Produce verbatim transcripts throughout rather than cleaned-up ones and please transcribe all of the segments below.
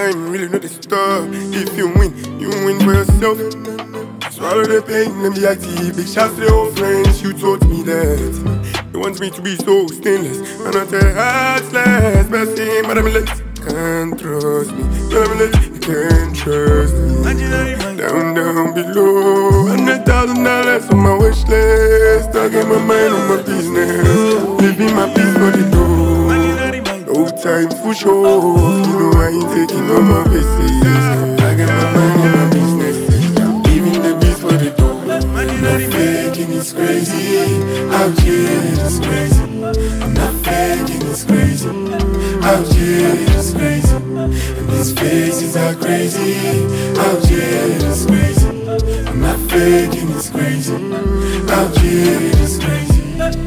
grind, really know the stuff. If you win, you win for yourself. Swallow the pain and be active. Big shots to the old friends, you taught me that. You want me to be so stainless and not a heartless person, but I'm late. Can't trust me, but I'm late. You can't trust me. Down, down below, hundred thousand dollars on my wish list. I get my mind on my business, living my peace for the door. No time for show, you know I ain't taking no more faces. I got my mind on my business, leaving the beats for the door. I'm not faking, it's crazy. Out here, it's crazy. I'm not faking, it's crazy. Out here, it's crazy. And these faces are crazy. Out here, it's crazy. I'm not faking, it's crazy. Out here, it's crazy.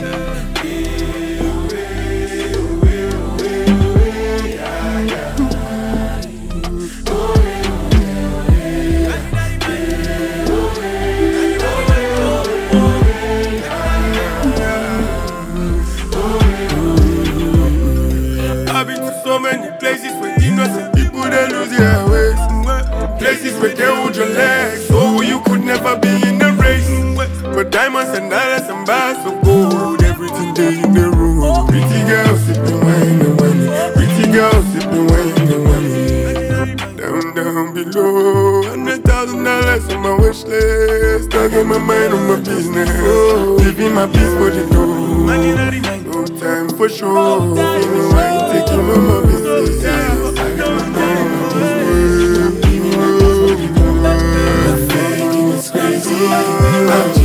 I've been to so many places where innocent people they lose their ways. Places where they hold your legs, so you could never be in the race. But diamonds and dollars and bars of gold, everything they in the room. Pretty girls sipping wine and wine, pretty girls sipping wine and wine. Down, down below, hundred thousand dollars on my wish list. I got my mind on my business, living my peace for the door. No time for show, you know I ain't taking no more business. I got my mind on my business, living my peace for the door. I'm not faking, it's crazy. I'm